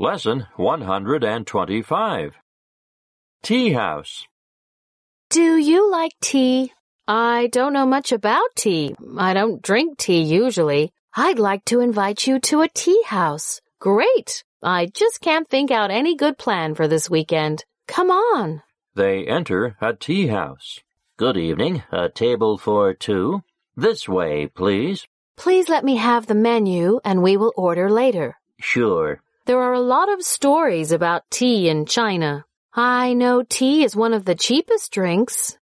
Lesson 125. Tea House. Do you like tea? I don't know much about tea. I don't drink tea usually. I'd like to invite you to a tea house. Great! I just can't think out any good plan for this weekend. Come on. They enter a tea house. Good evening. A table for two. This way, please. Please let me have the menu and we will order later. Sure. There are a lot of stories about tea in China. I know tea is one of the cheapest drinks.